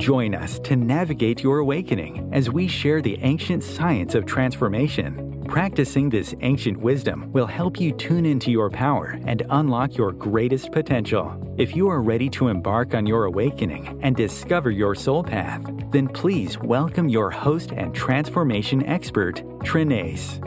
Join us to navigate your awakening as we share the ancient science of transformation. Practicing this ancient wisdom will help you tune into your power and unlock your greatest potential. If you are ready to embark on your awakening and discover your soul path, then please welcome your host and transformation expert, Trenace.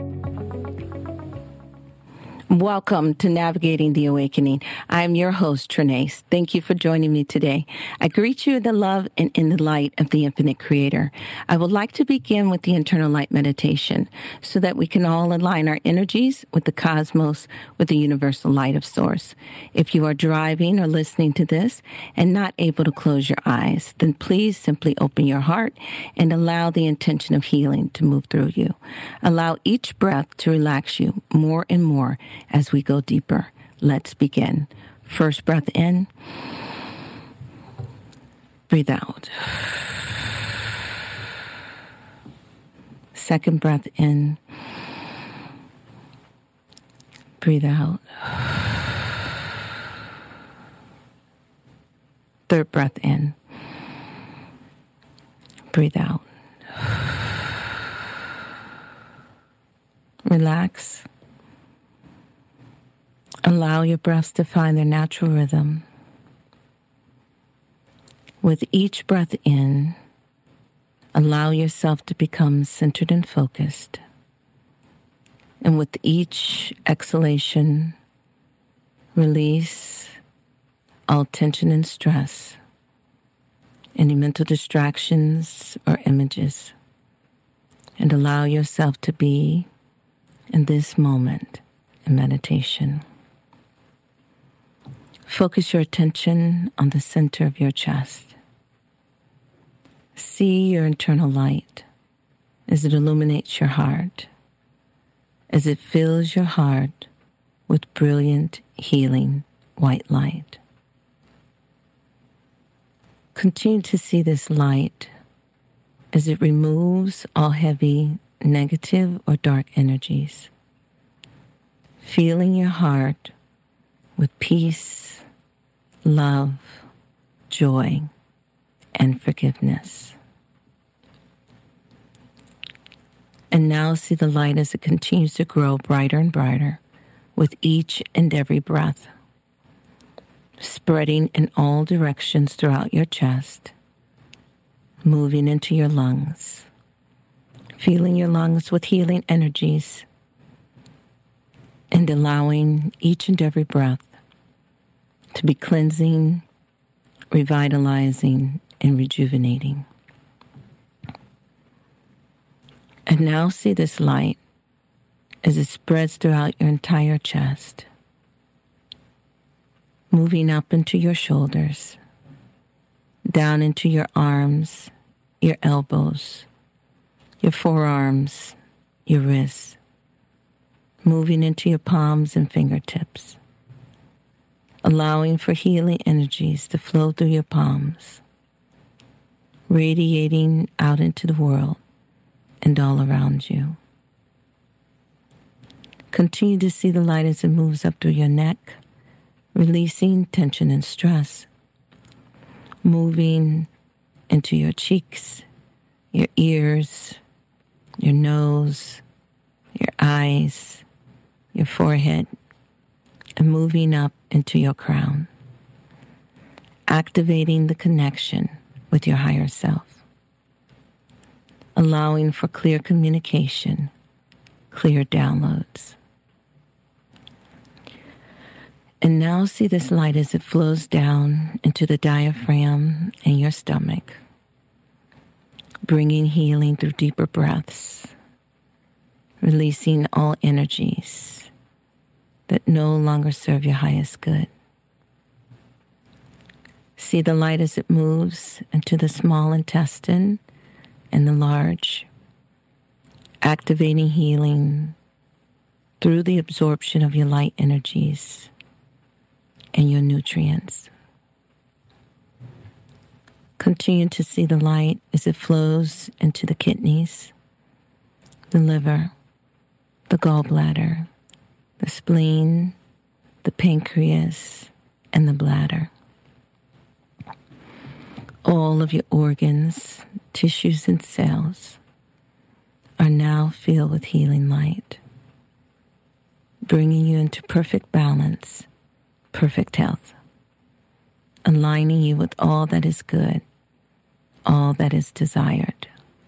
Welcome to Navigating the Awakening. I'm your host, Trenace. Thank you for joining me today. I greet you in the love and in the light of the infinite creator. I would like to begin with the internal light meditation so that we can all align our energies with the cosmos, with the universal light of source. If you are driving or listening to this and not able to close your eyes, then please simply open your heart and allow the intention of healing to move through you. Allow each breath to relax you more and more as we go deeper. Let's begin. First breath in. Breathe out. Second breath in. Breathe out. Third breath in. Breathe out. Relax. Allow your breaths to find their natural rhythm. With each breath in, allow yourself to become centered and focused. And with each exhalation, release all tension and stress, any mental distractions or images, and allow yourself to be in this moment in meditation. Focus your attention on the center of your chest. See your internal light as it illuminates your heart, as it fills your heart with brilliant, healing, white light. Continue to see this light as it removes all heavy, negative, or dark energies, filling your heart with peace, love, joy, and forgiveness. And now see the light as it continues to grow brighter and brighter with each and every breath, spreading in all directions throughout your chest, moving into your lungs, filling your lungs with healing energies, and allowing each and every breath to be cleansing, revitalizing, and rejuvenating. And now see this light as it spreads throughout your entire chest, moving up into your shoulders, down into your arms, your elbows, your forearms, your wrists, moving into your palms and fingertips, allowing for healing energies to flow through your palms, radiating out into the world and all around you. Continue to see the light as it moves up through your neck, releasing tension and stress, moving into your cheeks, your ears, your nose, your eyes, your forehead, and moving up into your crown, activating the connection with your higher self, allowing for clear communication, clear downloads. And now see this light as it flows down into the diaphragm and your stomach, bringing healing through deeper breaths, releasing all energies that no longer serve your highest good. See the light as it moves into the small intestine and the large, activating healing through the absorption of your light energies and your nutrients. Continue to see the light as it flows into the kidneys, the liver, the gallbladder, the spleen, the pancreas, and the bladder. All of your organs, tissues, and cells are now filled with healing light, bringing you into perfect balance, perfect health, aligning you with all that is good, all that is desired.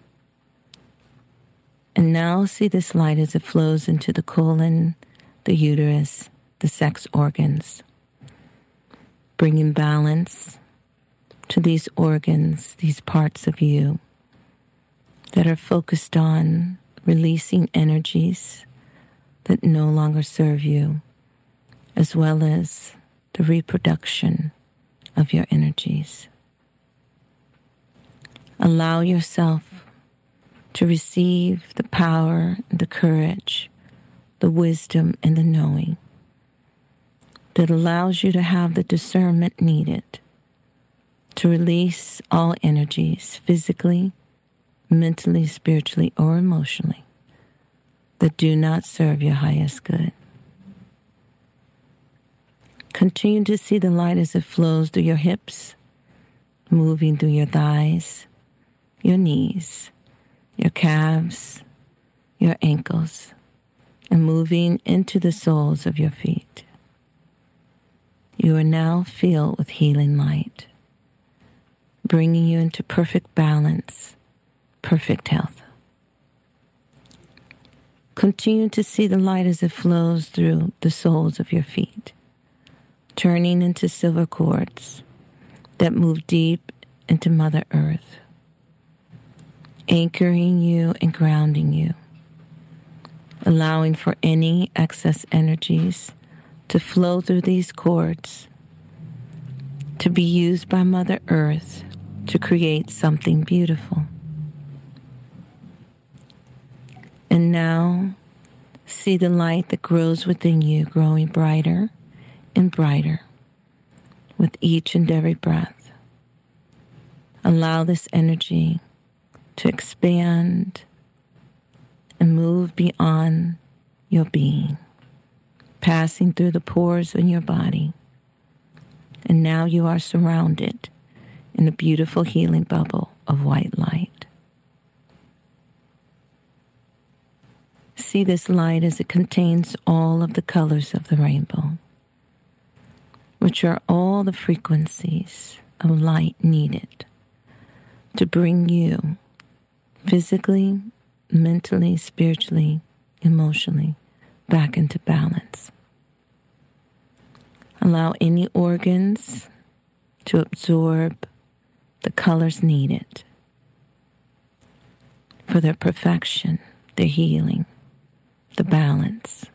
And now see this light as it flows into the colon, the uterus, the sex organs, bringing balance to these organs, these parts of you that are focused on releasing energies that no longer serve you, as well as the reproduction of your energies. Allow yourself to receive the power, the courage, the wisdom, and the knowing that allows you to have the discernment needed to release all energies, physically, mentally, spiritually, or emotionally, that do not serve your highest good. Continue to see the light as it flows through your hips, moving through your thighs, your knees, your calves, your ankles, and moving into the soles of your feet. You are now filled with healing light, bringing you into perfect balance, perfect health. Continue to see the light as it flows through the soles of your feet, turning into silver cords that move deep into Mother Earth, anchoring you and grounding you, allowing for any excess energies to flow through these cords, to be used by Mother Earth to create something beautiful. And now, see the light that grows within you growing brighter and brighter with each and every breath. Allow this energy to expand and move beyond your being, passing through the pores in your body. And now you are surrounded in a beautiful healing bubble of white light. See this light as it contains all of the colors of the rainbow, which are all the frequencies of light needed to bring you physically, mentally, spiritually, emotionally back into balance. Allow any organs to absorb the colors needed for their perfection, their healing, the balance.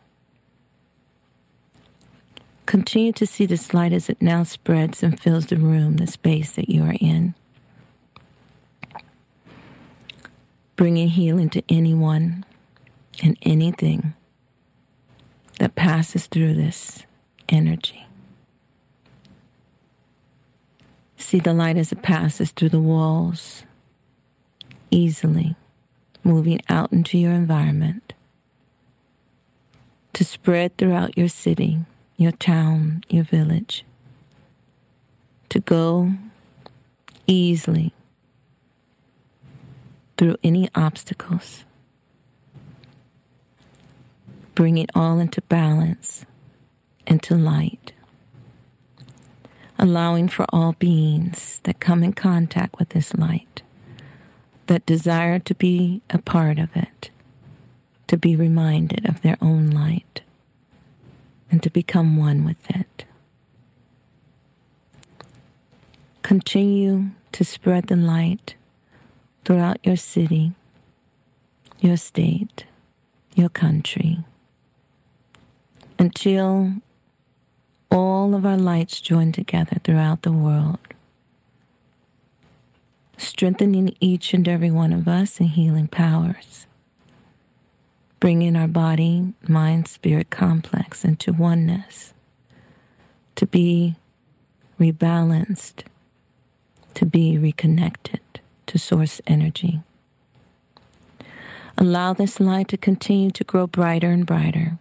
Continue to see this light as it now spreads and fills the room, the space that you are in, bringing healing to anyone and anything that passes through this energy. See the light as it passes through the walls, easily moving out into your environment, to spread throughout your city, your town, your village, to go easily through any obstacles. Bring it all into balance, into light, allowing for all beings that come in contact with this light, that desire to be a part of it, to be reminded of their own light, and to become one with it. Continue to spread the light throughout your city, your state, your country, until all of our lights join together throughout the world, strengthening each and every one of us in healing powers, bringing our body, mind, spirit complex into oneness, to be rebalanced, to be reconnected to source energy. Allow this light to continue to grow brighter and brighter,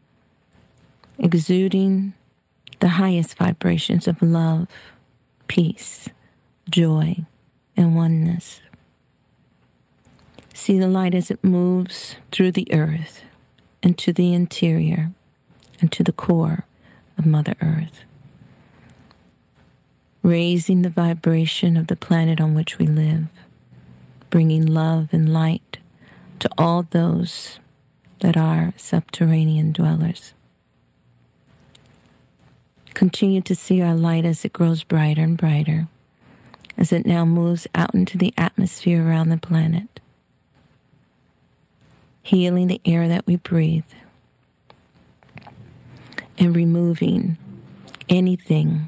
exuding the highest vibrations of love, peace, joy, and oneness. See the light as it moves through the earth into the interior and to the core of Mother Earth, raising the vibration of the planet on which we live, bringing love and light to all those that are subterranean dwellers. Continue to see our light as it grows brighter and brighter, as it now moves out into the atmosphere around the planet, healing the air that we breathe and removing anything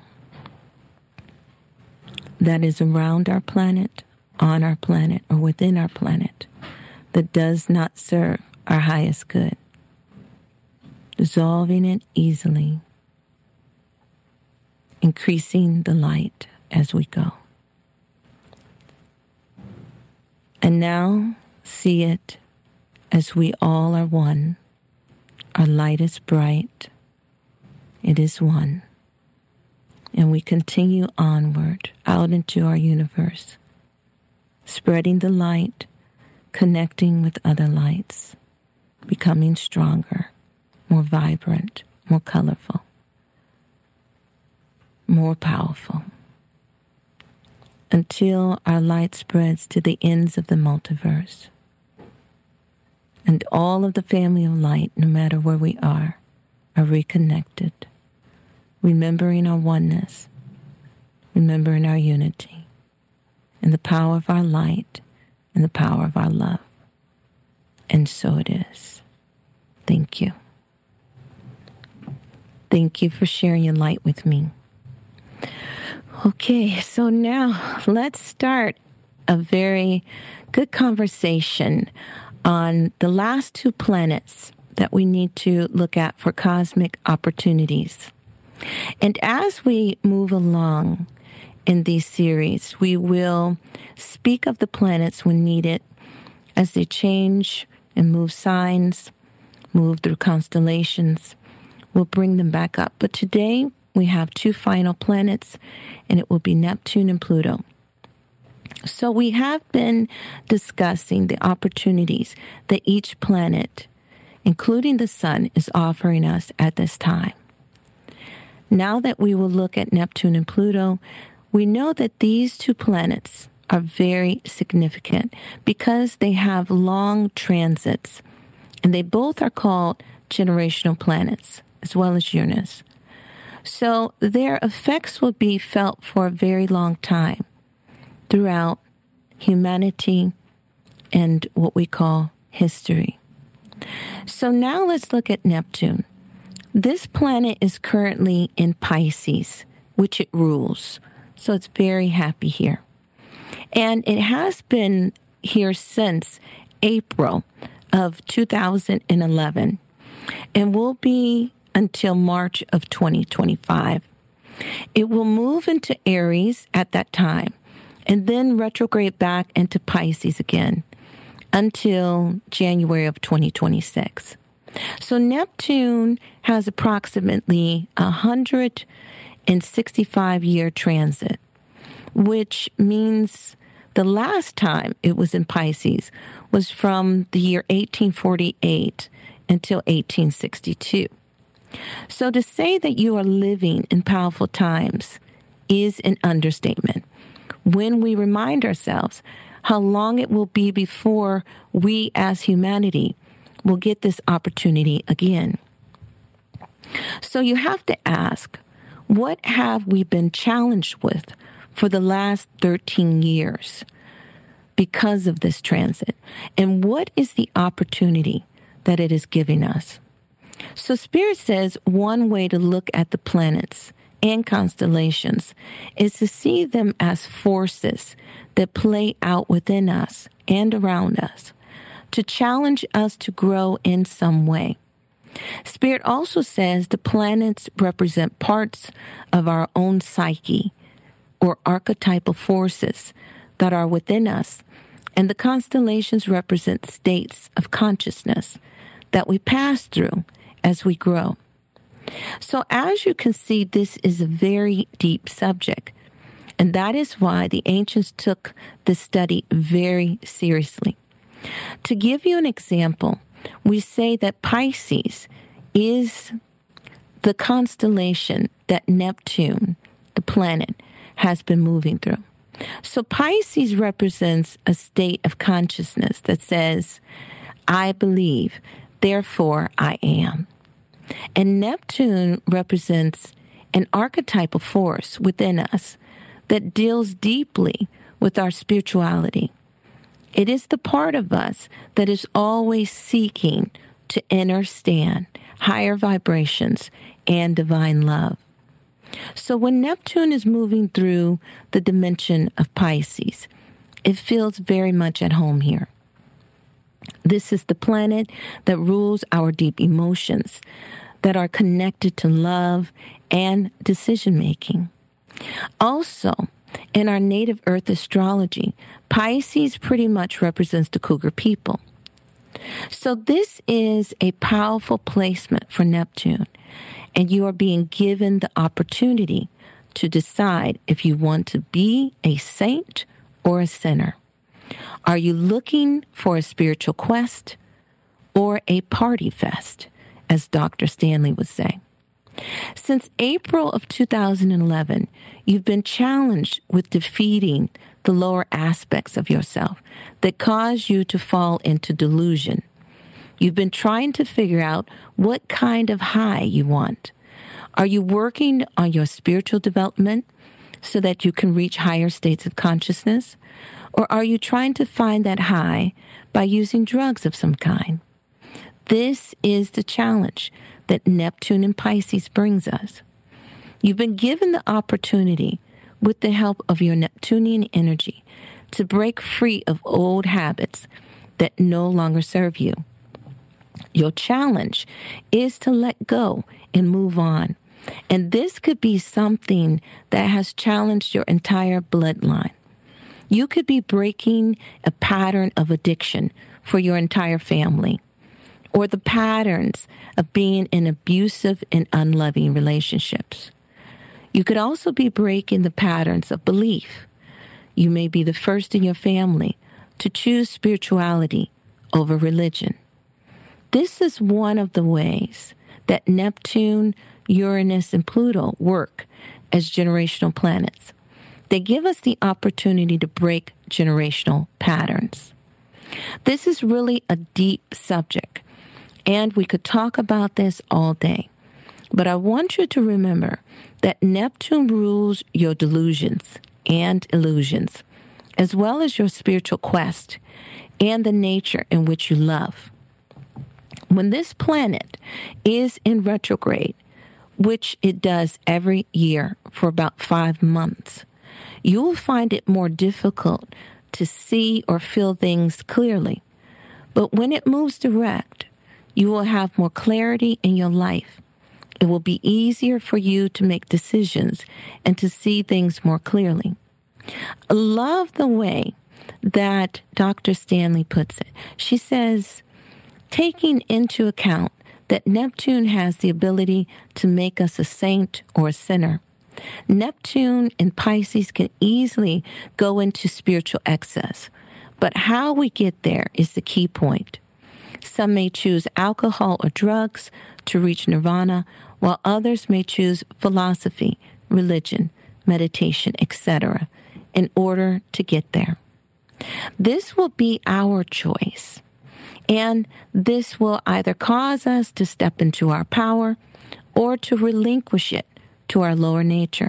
that is around our planet, on our planet, or within our planet that does not serve our highest good, dissolving it easily, increasing the light as we go. And now see it as we all are one. Our light is bright. It is one. And we continue onward out into our universe, spreading the light, connecting with other lights, becoming stronger, more vibrant, more colorful, more powerful, until our light spreads to the ends of the multiverse. And all of the family of light, no matter where we are reconnected, remembering our oneness, remembering our unity, and the power of our light, and the power of our love. And so it is. Thank you. Thank you for sharing your light with me. Okay, so now let's start a very good conversation on the last two planets that we need to look at for cosmic opportunities. And as we move along in these series, we will speak of the planets when needed as they change and move signs, move through constellations. We'll bring them back up. But today we have two final planets, and it will be Neptune and Pluto. So we have been discussing the opportunities that each planet, including the sun, is offering us at this time. Now that we will look at Neptune and Pluto, we know that these two planets are very significant because they have long transits, and they both are called generational planets, as well as Uranus. So their effects will be felt for a very long time throughout humanity and what we call history. So now let's look at Neptune. This planet is currently in Pisces, which it rules. So it's very happy here. And it has been here since April of 2011 and will be until March of 2025. It will move into Aries at that time and then retrograde back into Pisces again until January of 2026. So Neptune has approximately 165-year transit, which means the last time it was in Pisces was from the year 1848 until 1862. So to say that you are living in powerful times is an understatement when we remind ourselves how long it will be before we as humanity will get this opportunity again. So you have to ask, what have we been challenged with for the last 13 years because of this transit? And what is the opportunity that it is giving us? So Spirit says one way to look at the planets and constellations is to see them as forces that play out within us and around us to challenge us to grow in some way. Spirit also says the planets represent parts of our own psyche or archetypal forces that are within us, and the constellations represent states of consciousness that we pass through as we grow. So as you can see, this is a very deep subject, And that is why the ancients took this study very seriously. To give you an example, we say that Pisces is the constellation that Neptune, the planet, has been moving through. So Pisces represents a state of consciousness that says, I believe, therefore I am. And Neptune represents an archetypal force within us that deals deeply with our spirituality. It is the part of us that is always seeking to understand higher vibrations and divine love. So when Neptune is moving through the dimension of Pisces, it feels very much at home here. This is the planet that rules our deep emotions that are connected to love and decision-making. Also, in our native Earth astrology, Pisces pretty much represents the Cougar people. So this is a powerful placement for Neptune, and you are being given the opportunity to decide if you want to be a saint or a sinner. Are you looking for a spiritual quest or a party fest, as Dr. Stanley would say? Since April of 2011, you've been challenged with defeating the lower aspects of yourself that cause you to fall into delusion. You've been trying to figure out what kind of high you want. Are you working on your spiritual development so that you can reach higher states of consciousness? Or are you trying to find that high by using drugs of some kind? This is the challenge that Neptune and Pisces brings us. You've been given the opportunity, with the help of your Neptunian energy, to break free of old habits that no longer serve you. Your challenge is to let go and move on. And this could be something that has challenged your entire bloodline. You could be breaking a pattern of addiction for your entire family, or the patterns of being in abusive and unloving relationships. You could also be breaking the patterns of belief. You may be the first in your family to choose spirituality over religion. This is one of the ways that Neptune, Uranus, and Pluto work as generational planets. They give us the opportunity to break generational patterns. This is really a deep subject, and we could talk about this all day. But I want you to remember that Neptune rules your delusions and illusions, as well as your spiritual quest and the nature in which you love. When this planet is in retrograde, which it does every year for about 5 months, you will find it more difficult to see or feel things clearly. But when it moves direct, you will have more clarity in your life. It will be easier for you to make decisions and to see things more clearly. I love the way that Dr. Stanley puts it. She says, taking into account that Neptune has the ability to make us a saint or a sinner, Neptune and Pisces can easily go into spiritual excess. But how we get there is the key point. Some may choose alcohol or drugs to reach nirvana, while others may choose philosophy, religion, meditation, etc., in order to get there. This will be our choice, and this will either cause us to step into our power or to relinquish it to our lower nature.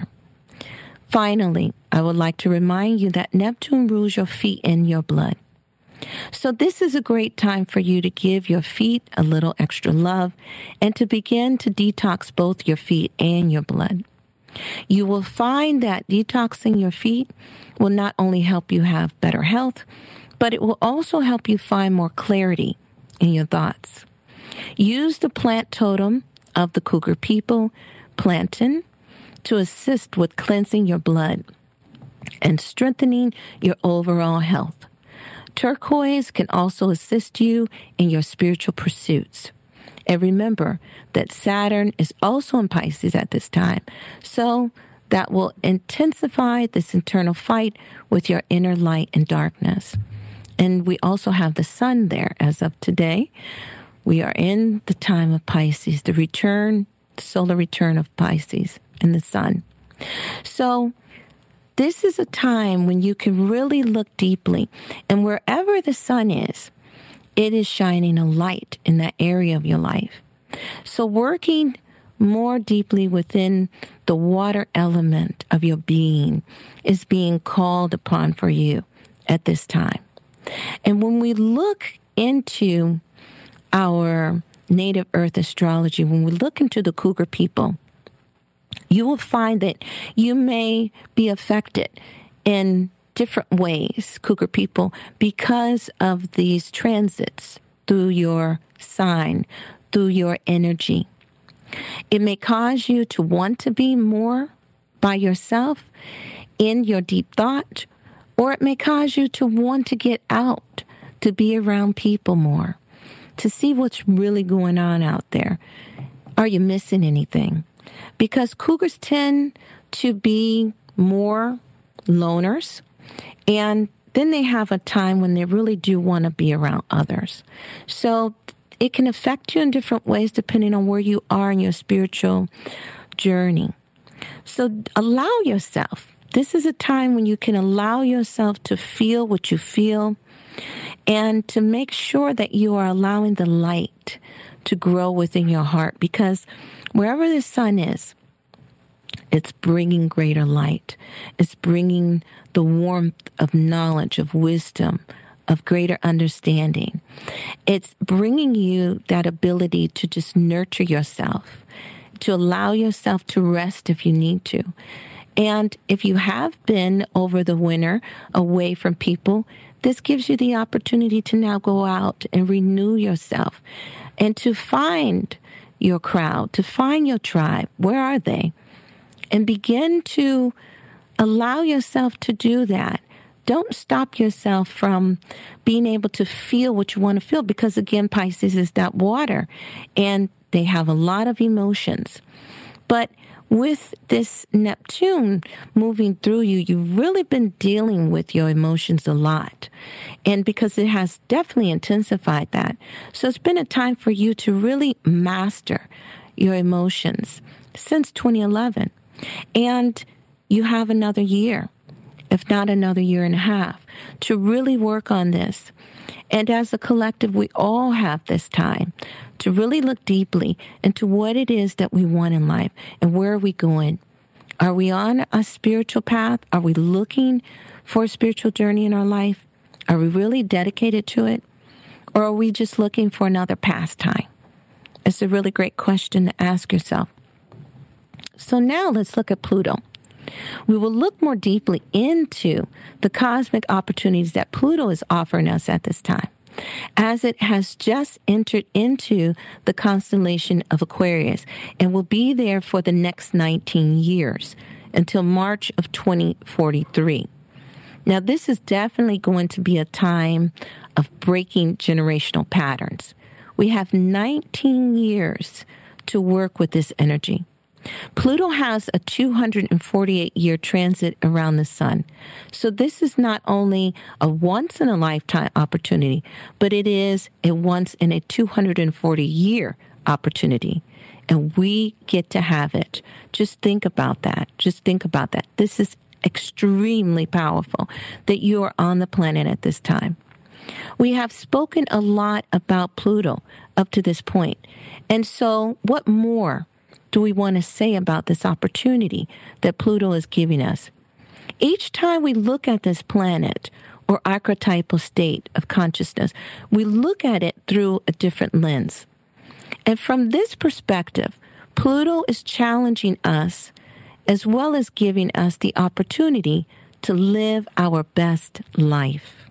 Finally, I would like to remind you that Neptune rules your feet and your blood. So this is a great time for you to give your feet a little extra love and to begin to detox both your feet and your blood. You will find that detoxing your feet will not only help you have better health, but it will also help you find more clarity in your thoughts. Use the plant totem of the Cougar people, plantain, to assist with cleansing your blood and strengthening your overall health. Turquoise can also assist you in your spiritual pursuits. And remember that Saturn is also in Pisces at this time, so that will intensify this internal fight with your inner light and darkness. And we also have the sun there as of today. We are in the time of Pisces, the solar return of Pisces and the sun. So this is a time when you can really look deeply, and wherever the sun is, it is shining a light in that area of your life. So working more deeply within the water element of your being is being called upon for you at this time. And when we look into our native earth astrology, when we look into the Cougar people, you will find that you may be affected in different ways, Cougar people, because of these transits through your sign, through your energy. It may cause you to want to be more by yourself in your deep thought, or it may cause you to want to get out, to be around people more, to see what's really going on out there. Are you missing anything? Because Cougars tend to be more loners, and then they have a time when they really do want to be around others. So it can affect you in different ways depending on where you are in your spiritual journey. So allow yourself. This is a time when you can allow yourself to feel what you feel and to make sure that you are allowing the light to grow within your heart, because wherever the sun is, it's bringing greater light. It's bringing the warmth of knowledge, of wisdom, of greater understanding. It's bringing you that ability to just nurture yourself, to allow yourself to rest if you need to. And if you have been over the winter away from people, this gives you the opportunity to now go out and renew yourself and to find your crowd, to find your tribe. Where are they? And begin to allow yourself to do that. Don't stop yourself from being able to feel what you want to feel, because, again, Pisces is that water, and they have a lot of emotions. But with this Neptune moving through you, you've really been dealing with your emotions a lot. And because it has definitely intensified that. So it's been a time for you to really master your emotions since 2011. And you have another year, if not another year and a half, to really work on this. And as a collective, we all have this time to really look deeply into what it is that we want in life and where are we going. Are we on a spiritual path? Are we looking for a spiritual journey in our life? Are we really dedicated to it? Or are we just looking for another pastime? It's a really great question to ask yourself. So now let's look at Pluto. We will look more deeply into the cosmic opportunities that Pluto is offering us at this time, as it has just entered into the constellation of Aquarius and will be there for the next 19 years until March of 2043. Now, this is definitely going to be a time of breaking generational patterns. We have 19 years to work with this energy. Pluto has a 248-year transit around the sun. So this is not only a once-in-a-lifetime opportunity, but it is a once-in-a-240-year opportunity. And we get to have it. Just think about that. Just think about that. This is extremely powerful that you are on the planet at this time. We have spoken a lot about Pluto up to this point. And so what more do we want to say about this opportunity that Pluto is giving us? Each time we look at this planet or archetypal state of consciousness, we look at it through a different lens. And from this perspective, Pluto is challenging us as well as giving us the opportunity to live our best life.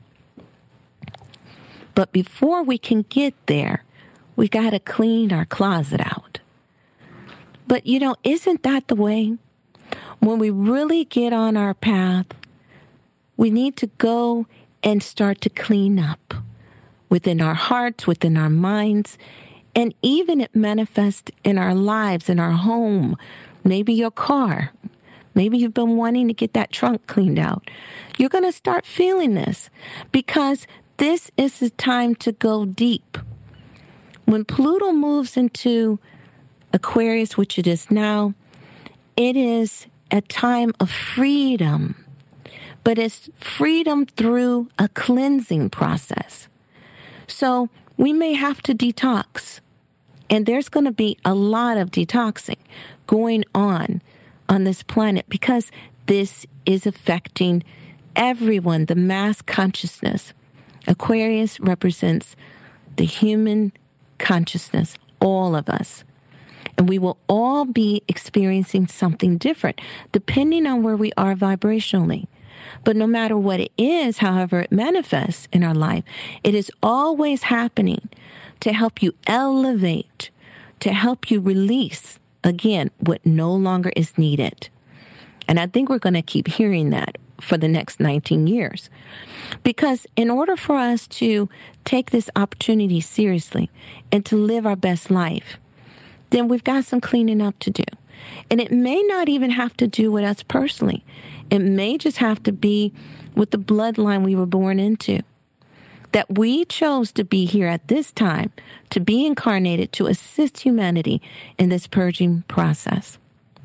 But before we can get there, we got to clean our closet out. But, isn't that the way? When we really get on our path, we need to go and start to clean up within our hearts, within our minds, and even it manifests in our lives, in our home, maybe your car, Maybe you've been wanting to get that trunk cleaned out. You're going to start feeling this because this is the time to go deep. When Pluto moves into Aquarius, which it is now, it is a time of freedom, but it's freedom through a cleansing process. So we may have to detox, and there's going to be a lot of detoxing going on this planet because this is affecting everyone, the mass consciousness. Aquarius represents the human consciousness, all of us. And we will all be experiencing something different depending on where we are vibrationally. But no matter what it is, however it manifests in our life, it is always happening to help you elevate, to help you release, again, what no longer is needed. And I think we're going to keep hearing that for the next 19 years. Because in order for us to take this opportunity seriously and to live our best life, then we've got some cleaning up to do. And it may not even have to do with us personally. It may just have to be with the bloodline we were born into. That we chose to be here at this time, to be incarnated, to assist humanity in this purging process.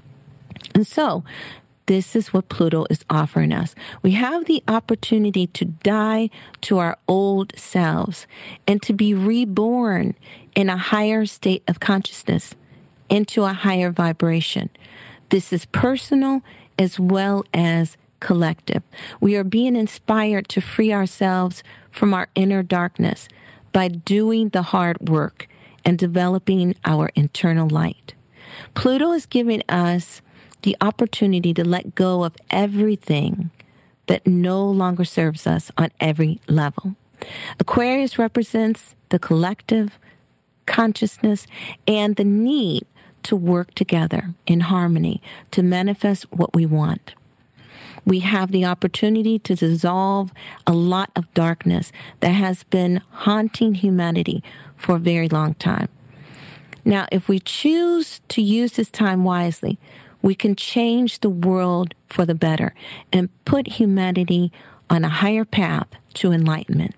And so, this is what Pluto is offering us. We have the opportunity to die to our old selves and to be reborn in a higher state of consciousness, into a higher vibration. This is personal as well as collective. We are being inspired to free ourselves from our inner darkness by doing the hard work and developing our internal light. Pluto is giving us the opportunity to let go of everything that no longer serves us on every level. Aquarius represents the collective consciousness and the need to work together in harmony to manifest what we want. We have the opportunity to dissolve a lot of darkness that has been haunting humanity for a very long time. Now, if we choose to use this time wisely, we can change the world for the better and put humanity on a higher path to enlightenment.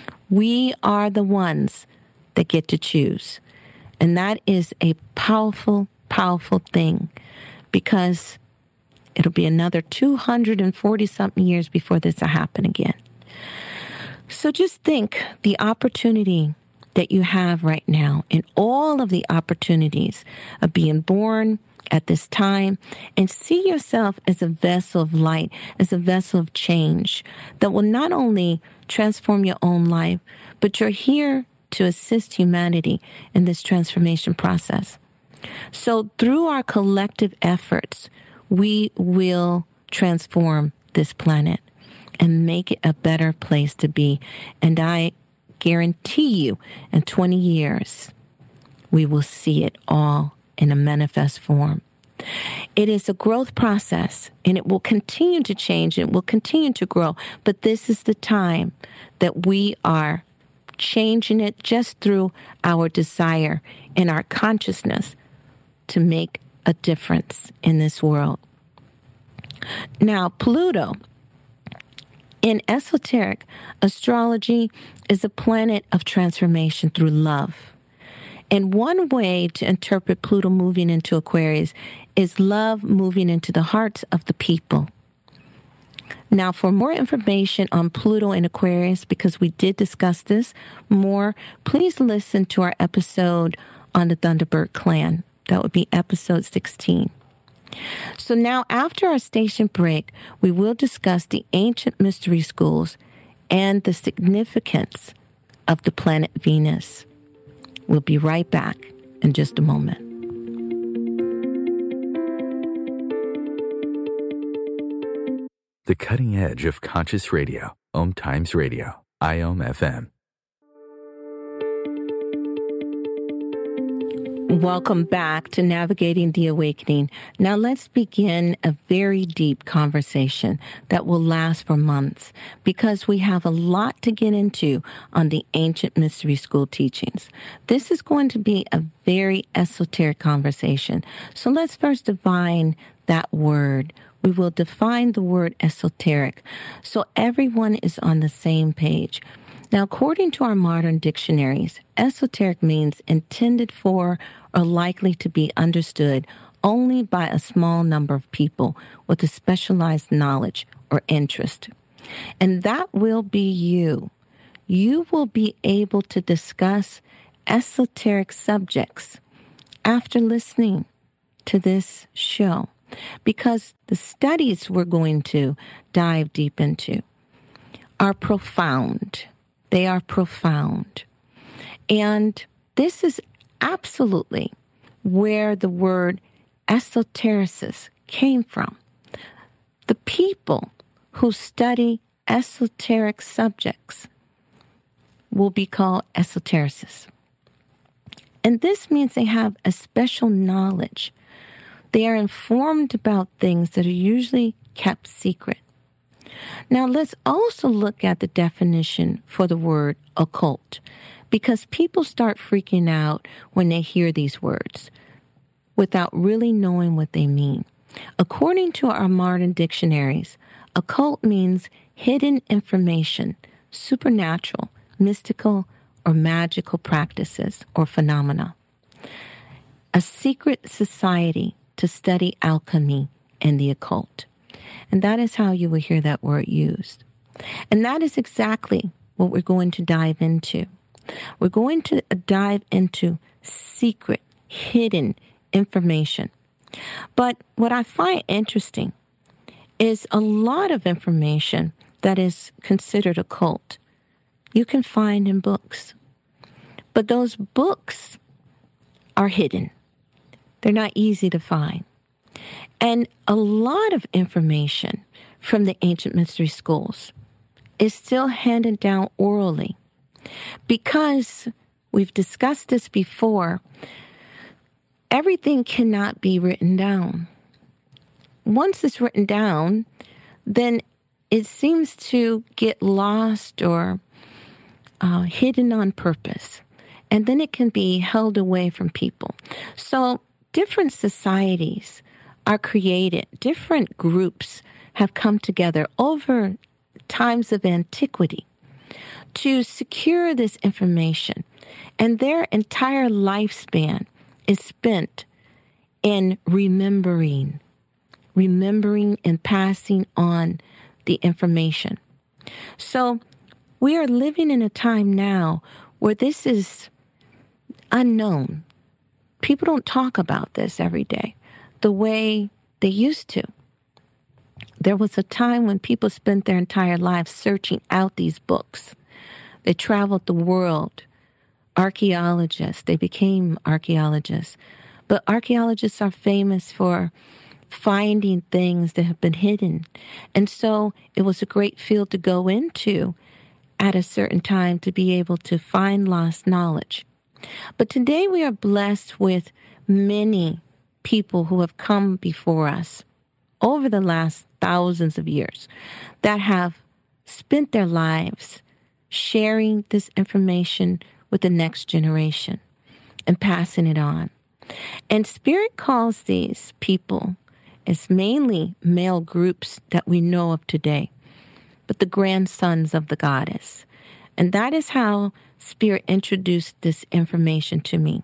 We are the ones that get to choose. And that is a powerful, powerful thing because it'll be another 240-something years before this will happen again. So just think the opportunity that you have right now and all of the opportunities of being born at this time and see yourself as a vessel of light, as a vessel of change that will not only transform your own life, but you're here to assist humanity in this transformation process. So through our collective efforts, we will transform this planet and make it a better place to be. And I guarantee you, in 20 years, we will see it all in a manifest form. It is a growth process, and it will continue to change, and it will continue to grow. But this is the time that we are changing it just through our desire and our consciousness to make a difference in this world. Now, Pluto, in esoteric astrology, is a planet of transformation through love. And one way to interpret Pluto moving into Aquarius is love moving into the hearts of the people. Now, for more information on Pluto and Aquarius, because we did discuss this more, please listen to our episode on the Thunderbird clan. That would be episode 16. So now, after our station break, we will discuss the ancient mystery schools and the significance of the planet Venus. We'll be right back in just a moment. The cutting edge of conscious radio, Om Times Radio, IOM FM. Welcome back to Navigating the Awakening. Now let's begin a very deep conversation that will last for months because we have a lot to get into on the ancient mystery school teachings. This is going to be a very esoteric conversation. So let's first define that word. we will define the word esoteric so everyone is on the same page. Now, according to our modern dictionaries, esoteric means intended for or likely to be understood only by a small number of people with a specialized knowledge or interest. And that will be you. You will be able to discuss esoteric subjects after listening to this show, because the studies we're going to dive deep into are profound. They are profound. And this is absolutely where the word esotericist came from. The people who study esoteric subjects will be called esotericists. And this means they have a special knowledge. They are informed about things that are usually kept secret. Now, let's also look at the definition for the word occult, because people start freaking out when they hear these words without really knowing what they mean. According to our modern dictionaries, occult means hidden information, supernatural, mystical, or magical practices or phenomena. A secret society to study alchemy and the occult. And that is how you will hear that word used. And that is exactly what we're going to dive into. We're going to dive into secret, hidden information. But what I find interesting is a lot of information that is considered occult you can find in books. But those books are hidden. They're not easy to find. And a lot of information from the ancient mystery schools is still handed down orally. Because we've discussed this before, everything cannot be written down. Once it's written down, then it seems to get lost or hidden on purpose. And then it can be held away from people. So different societies are created. Different groups have come together over times of antiquity to secure this information. And their entire lifespan is spent in remembering and passing on the information. So we are living in a time now where this is unknown. People don't talk about this every day the way they used to. There was a time when people spent their entire lives searching out these books. They traveled the world. Archaeologists, they became archaeologists. But archaeologists are famous for finding things that have been hidden. And so it was a great field to go into at a certain time to be able to find lost knowledge. But today we are blessed with many people who have come before us over the last thousands of years that have spent their lives sharing this information with the next generation and passing it on. And Spirit calls these people as mainly male groups that we know of today, but the grandsons of the goddess. And that is how Spirit introduced this information to me.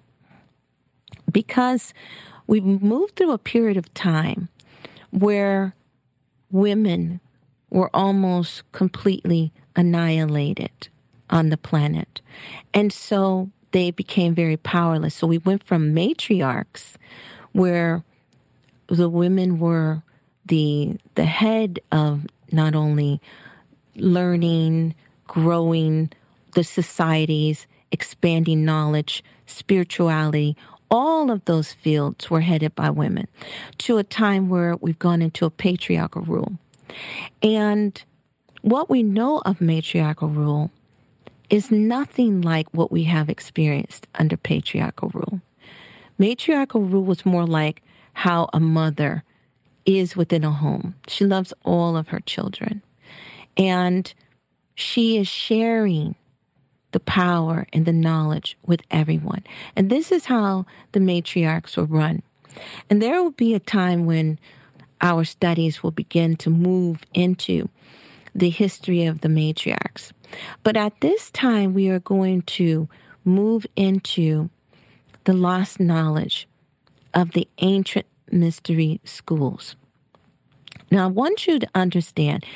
Because we've moved through a period of time where women were almost completely annihilated on the planet. And so they became very powerless. So we went from matriarchs, where the women were the head of not only learning, growing the societies, expanding knowledge, spirituality, all of those fields were headed by women, to a time where we've gone into a patriarchal rule. And what we know of matriarchal rule is nothing like what we have experienced under patriarchal rule. Matriarchal rule was more like how a mother is within a home. She loves all of her children. And she is sharing the power and the knowledge with everyone. And this is how the matriarchs were run. And there will be a time when our studies will begin to move into the history of the matriarchs. But at this time, we are going to move into the lost knowledge of the ancient mystery schools. Now, I want you to understand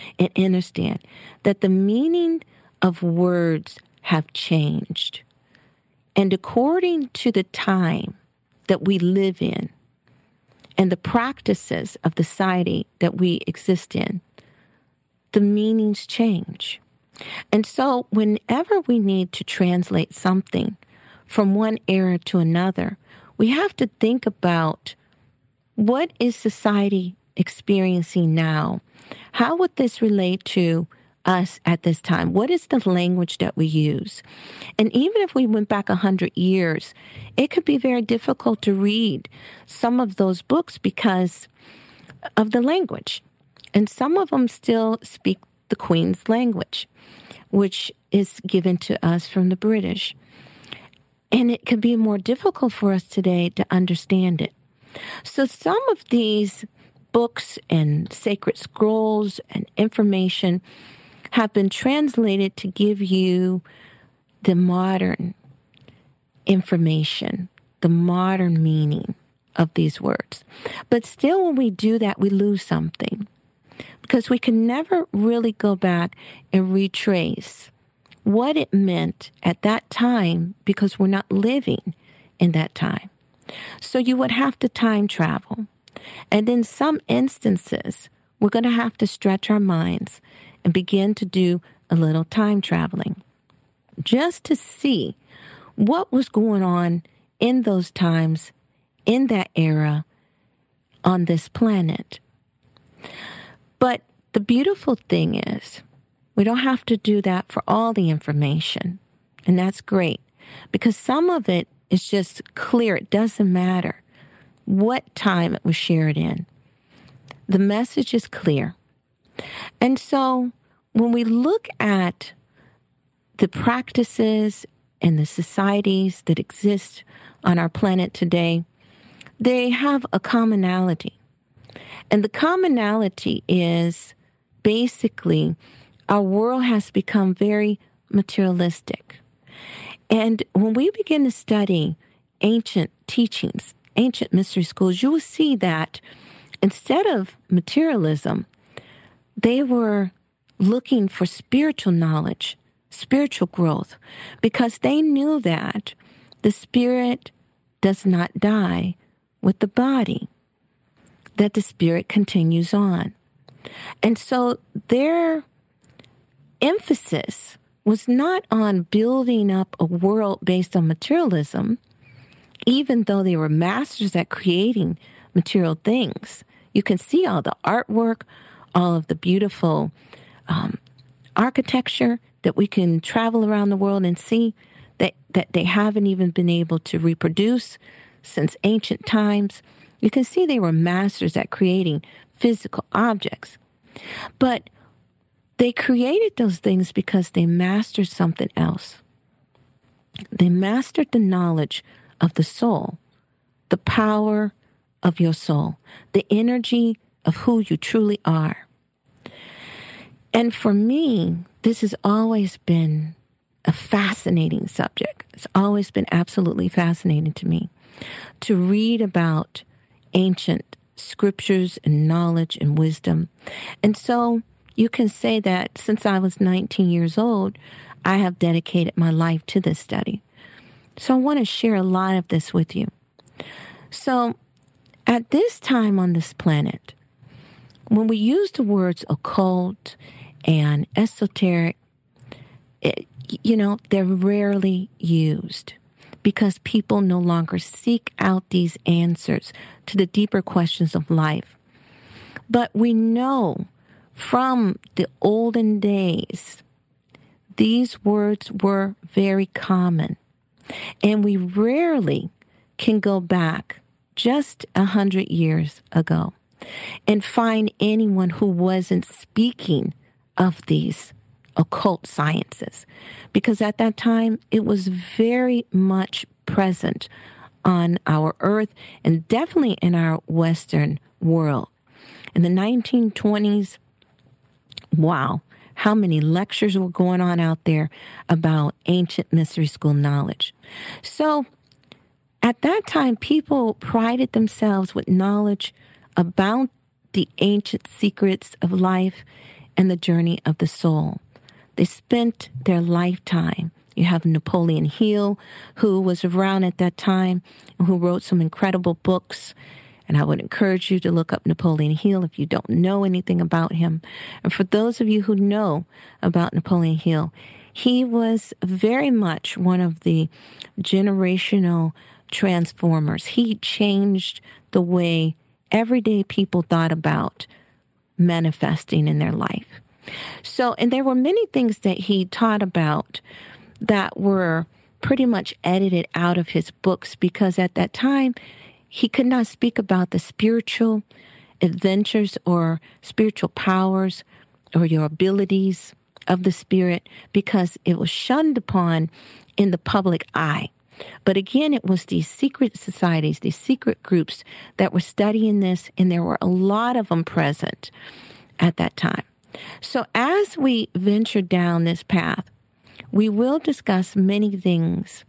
that the meaning of words have changed. And according to the time that we live in and the practices of the society that we exist in, the meanings change. And so whenever we need to translate something from one era to another, we have to think about, what is society experiencing now? How would this relate to us at this time? What is the language that we use? And even if we went back 100 years, it could be very difficult to read some of those books because of the language. And some of them still speak the Queen's language, which is given to us from the British. And it could be more difficult for us today to understand it. So some of these books and sacred scrolls and information have been translated to give you the modern information, the modern meaning of these words. But still, when we do that, we lose something, because we can never really go back and retrace what it meant at that time, because we're not living in that time. So you would have to time travel. And in some instances, we're going to have to stretch our minds and begin to do a little time traveling just to see what was going on in those times, in that era, on this planet. But the beautiful thing is, we don't have to do that for all the information. And that's great, because some of it is just clear. It doesn't matter what time it was shared in. The message is clear. And so when we look at the practices and the societies that exist on our planet today, they have a commonality. And the commonality is basically our world has become very materialistic. And when we begin to study ancient teachings, ancient mystery schools, you will see that instead of materialism, they were looking for spiritual knowledge, spiritual growth, because they knew that the spirit does not die with the body, that the spirit continues on. And so their emphasis was not on building up a world based on materialism, even though they were masters at creating material things. You can see all the artwork, all of the beautiful architecture that we can travel around the world and see that they haven't even been able to reproduce since ancient times. You can see they were masters at creating physical objects. But they created those things because they mastered something else. They mastered the knowledge of the soul, the power of your soul, the energy of who you truly are. And for me, this has always been a fascinating subject. It's always been absolutely fascinating to me to read about ancient scriptures and knowledge and wisdom. And so you can say that since I was 19 years old, I have dedicated my life to this study. So I want to share a lot of this with you. So at this time on this planet, when we use the words occult and esoteric, they're rarely used because people no longer seek out these answers to the deeper questions of life. But we know from the olden days, these words were very common. And we rarely can go back just 100 years ago and find anyone who wasn't speaking of these occult sciences, because at that time it was very much present on our earth and definitely in our Western world. In the 1920s, wow, how many lectures were going on out there about ancient mystery school knowledge. So at that time, people prided themselves with knowledge about the ancient secrets of life and the journey of the soul. They spent their lifetime. You have Napoleon Hill, who was around at that time, who wrote some incredible books. And I would encourage you to look up Napoleon Hill if you don't know anything about him. And for those of you who know about Napoleon Hill, he was very much one of the generational transformers. He changed the way everyday people thought about manifesting in their life. So, and there were many things that he taught about that were pretty much edited out of his books because at that time, he could not speak about the spiritual adventures or spiritual powers or your abilities of the spirit because it was shunned upon in the public eye. But again, it was these secret societies, these secret groups that were studying this, and there were a lot of them present at that time. So as we venture down this path, we will discuss many things.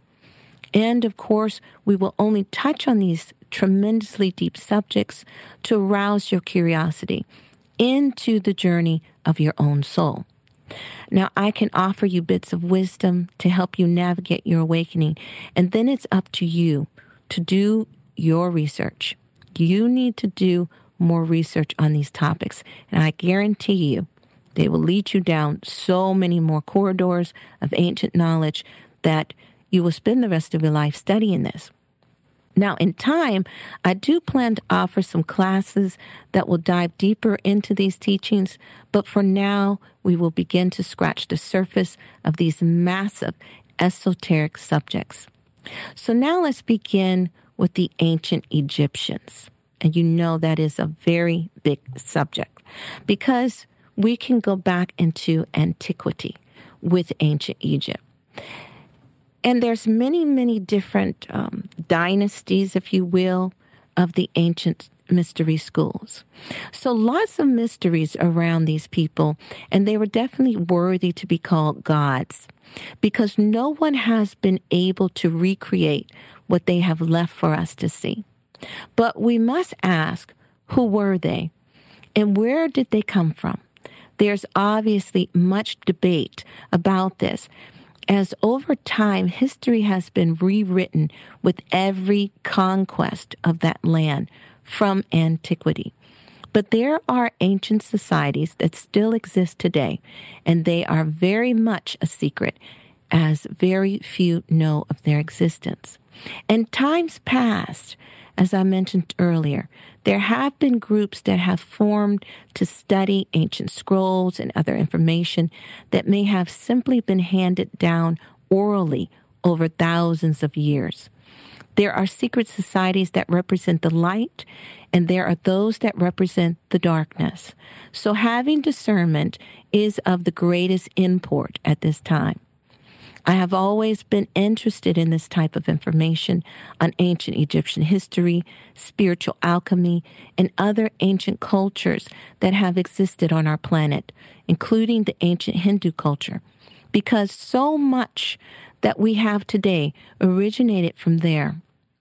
And of course, we will only touch on these tremendously deep subjects to arouse your curiosity into the journey of your own soul. Now, I can offer you bits of wisdom to help you navigate your awakening, and then it's up to you to do your research. You need to do more research on these topics, and I guarantee you they will lead you down so many more corridors of ancient knowledge that you will spend the rest of your life studying this. Now, in time, I do plan to offer some classes that will dive deeper into these teachings, but for now, we will begin to scratch the surface of these massive esoteric subjects. So now let's begin with the ancient Egyptians. And you know that is a very big subject because we can go back into antiquity with ancient Egypt. And there's many, many different dynasties, if you will, of the ancient mystery schools. So lots of mysteries around these people, and they were definitely worthy to be called gods because no one has been able to recreate what they have left for us to see. But we must ask, who were they? And where did they come from? There's obviously much debate about this, as over time, history has been rewritten with every conquest of that land from antiquity. But there are ancient societies that still exist today, and they are very much a secret, as very few know of their existence. And times past, as I mentioned earlier, there have been groups that have formed to study ancient scrolls and other information that may have simply been handed down orally over thousands of years. There are secret societies that represent the light, and there are those that represent the darkness. So having discernment is of the greatest import at this time. I have always been interested in this type of information on ancient Egyptian history, spiritual alchemy, and other ancient cultures that have existed on our planet, including the ancient Hindu culture, because so much that we have today originated from there.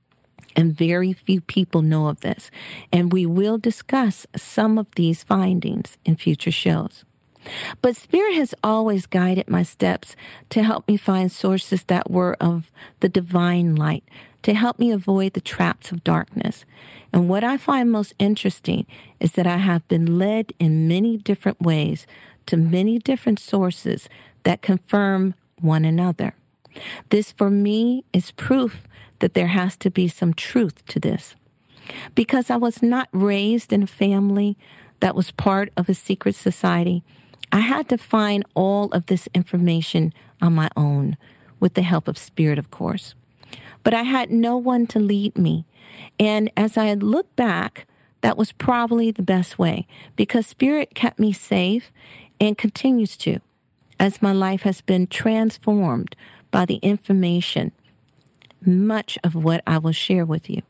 And very few people know of this. And we will discuss some of these findings in future shows. But Spirit has always guided my steps to help me find sources that were of the divine light, to help me avoid the traps of darkness. And what I find most interesting is that I have been led in many different ways to many different sources that confirm one another. This, for me, is proof that there has to be some truth to this. Because I was not raised in a family that was part of a secret society, I had to find all of this information on my own, with the help of Spirit, of course. But I had no one to lead me. And as I look back, that was probably the best way, because Spirit kept me safe and continues to, as my life has been transformed by the information, much of what I will share with you.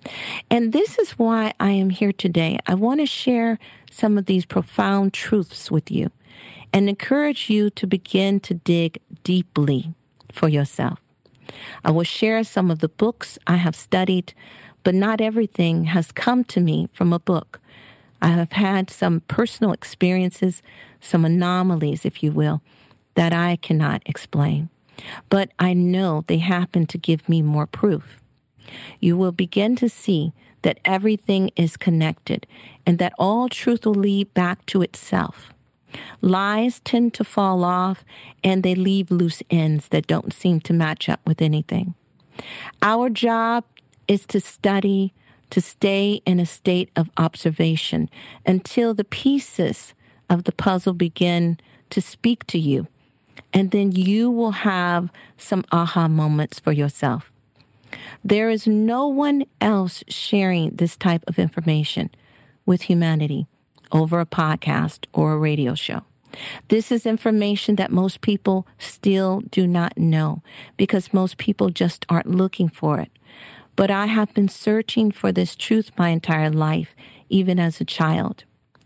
And this is why I am here today. I want to share some of these profound truths with you and encourage you to begin to dig deeply for yourself. I will share some of the books I have studied, but not everything has come to me from a book. I have had some personal experiences, some anomalies, if you will, that I cannot explain. But I know they happen to give me more proof. You will begin to see that everything is connected and that all truth will lead back to itself. Lies tend to fall off and they leave loose ends that don't seem to match up with anything. Our job is to study, to stay in a state of observation until the pieces of the puzzle begin to speak to you. And then you will have some aha moments for yourself. There is no one else sharing this type of information with humanity over a podcast or a radio show. This is information that most people still do not know because most people just aren't looking for it. But I have been searching for this truth my entire life, even as a child.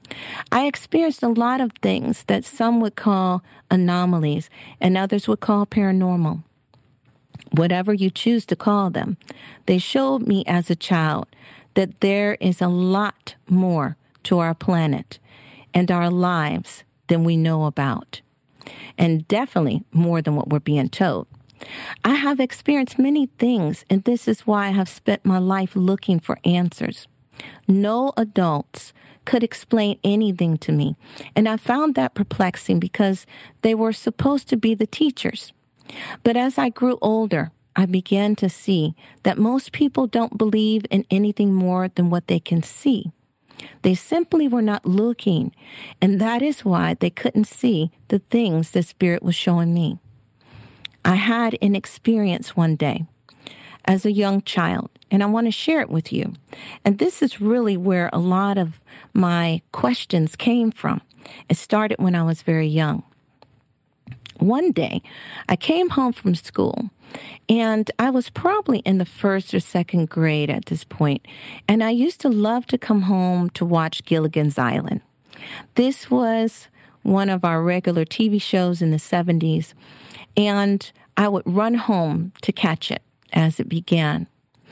I experienced a lot of things that some would call anomalies and others would call paranormal. Whatever you choose to call them, they showed me as a child that there is a lot more to our planet and our lives than we know about, and definitely more than what we're being told. I have experienced many things, and this is why I have spent my life looking for answers. No adults could explain anything to me, and I found that perplexing because they were supposed to be the teachers. But as I grew older, I began to see that most people don't believe in anything more than what they can see. They simply were not looking, and that is why they couldn't see the things the Spirit was showing me. I had an experience one day as a young child, and I want to share it with you. And this is really where a lot of my questions came from. It started when I was very young. One day, I came home from school, and I was probably in the first or second grade at this point, and I used to love to come home to watch Gilligan's Island. This was one of our regular TV shows in the 70s, and I would run home to catch it as it began.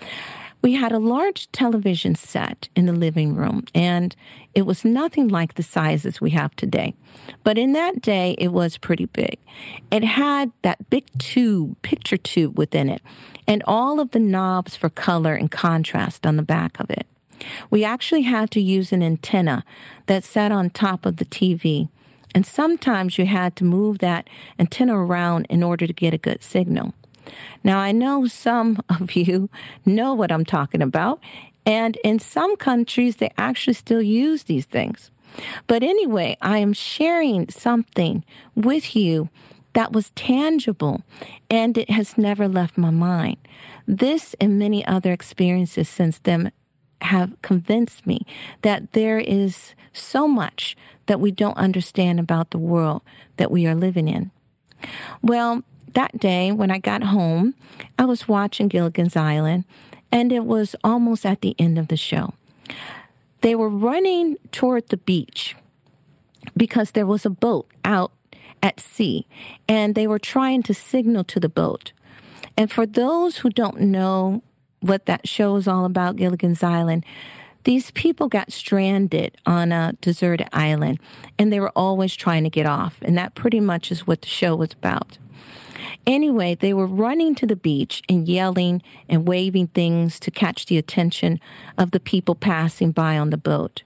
We had a large television set in the living room, and it was nothing like the sizes we have today. But in that day, it was pretty big. It had that big picture tube within it, and all of the knobs for color and contrast on the back of it. We actually had to use an antenna that sat on top of the TV, and sometimes you had to move that antenna around in order to get a good signal. Now, I know some of you know what I'm talking about, and in some countries, they actually still use these things. But anyway, I am sharing something with you that was tangible, and it has never left my mind. This and many other experiences since then have convinced me that there is so much that we don't understand about the world that we are living in. Well, that day when I got home, I was watching Gilligan's Island, and it was almost at the end of the show. They were running toward the beach because there was a boat out at sea, and they were trying to signal to the boat. And for those who don't know what that show is all about, Gilligan's Island, these people got stranded on a deserted island, and they were always trying to get off. And that pretty much is what the show was about. Anyway, they were running to the beach and yelling and waving things to catch the attention of the people passing by on the boat.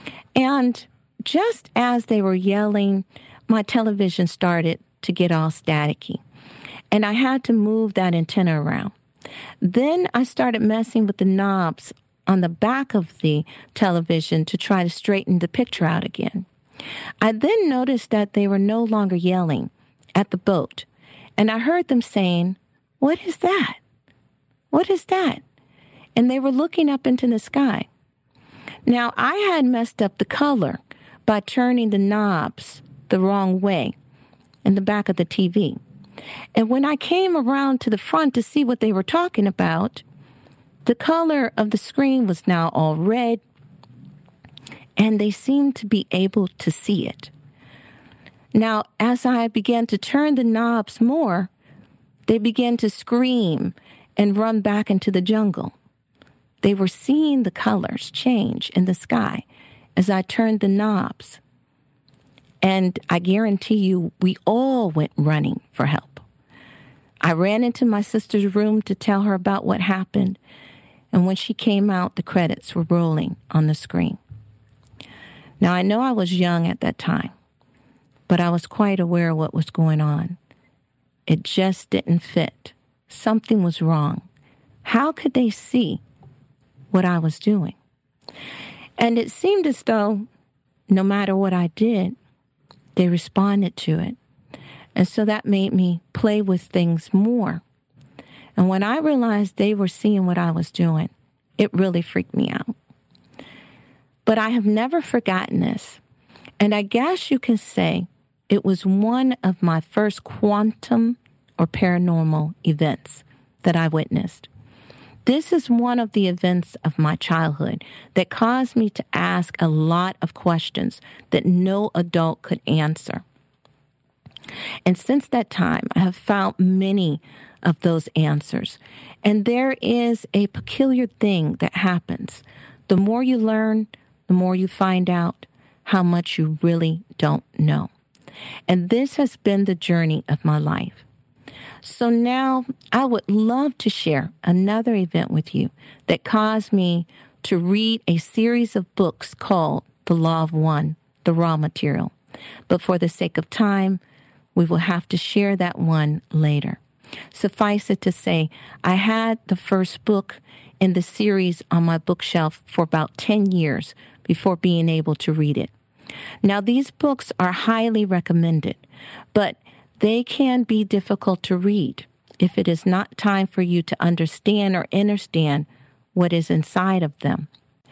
And just as they were yelling, my television started to get all staticky, and I had to move that antenna around. Then I started messing with the knobs on the back of the television to try to straighten the picture out again. I then noticed that they were no longer yelling at the boat. And I heard them saying, "What is that? What is that?" And they were looking up into the sky. Now, I had messed up the color by turning the knobs the wrong way in the back of the TV. And when I came around to the front to see what they were talking about, The color of the screen was now all red, and they seemed to be able to see it. Now, as I began to turn the knobs more, they began to scream and run back into the jungle. They were seeing the colors change in the sky as I turned the knobs. And I guarantee you, we all went running for help. I ran into my sister's room to tell her about what happened. And when she came out, the credits were rolling on the screen. Now, I know I was young at that time, but I was quite aware of what was going on. It just didn't fit. Something was wrong. How could they see what I was doing? And it seemed as though no matter what I did, they responded to it. And so that made me play with things more. And when I realized they were seeing what I was doing, it really freaked me out. But I have never forgotten this. And I guess you can say it was one of my first quantum or paranormal events that I witnessed. This is one of the events of my childhood that caused me to ask a lot of questions that no adult could answer. And since that time, I have found many of those answers. And there is a peculiar thing that happens. The more you learn, the more you find out how much you really don't know. And this has been the journey of my life. So now I would love to share another event with you that caused me to read a series of books called The Law of One, The Raw Material. But for the sake of time, we will have to share that one later. Suffice it to say, I had the first book in the series on my bookshelf for about 10 years before being able to read it. Now, these books are highly recommended, but they can be difficult to read if it is not time for you to understand or understand what is inside of them.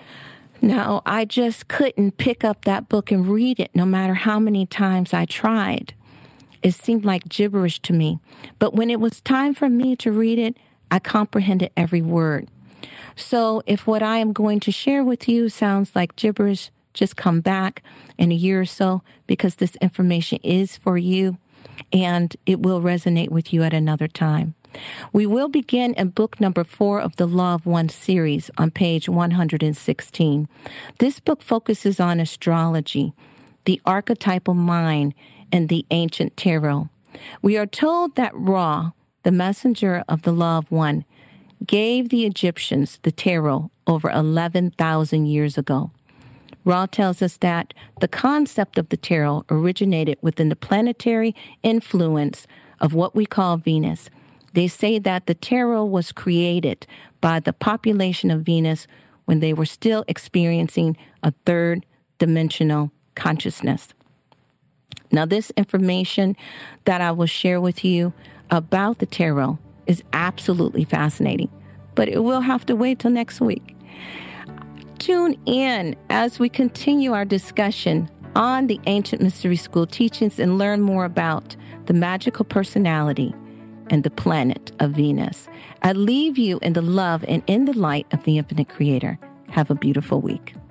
Now, I just couldn't pick up that book and read it no matter how many times I tried. It seemed like gibberish to me. But when it was time for me to read it, I comprehended every word. So if what I am going to share with you sounds like gibberish, just come back in a year or so because this information is for you and it will resonate with you at another time. We will begin in book number 4 of the Law of One series on page 116. This book focuses on astrology, the archetypal mind, and the ancient tarot. We are told that Ra, the messenger of the Law of One, gave the Egyptians the tarot over 11,000 years ago. Ra tells us that the concept of the tarot originated within the planetary influence of what we call Venus. They say that the tarot was created by the population of Venus when they were still experiencing a third-dimensional consciousness. Now, this information that I will share with you about the tarot is absolutely fascinating, but it will have to wait till next week. Tune in as we continue our discussion on the Ancient Mystery School teachings and learn more about the magical personality and the planet of Venus. I leave you in the love and in the light of the Infinite Creator. Have a beautiful week.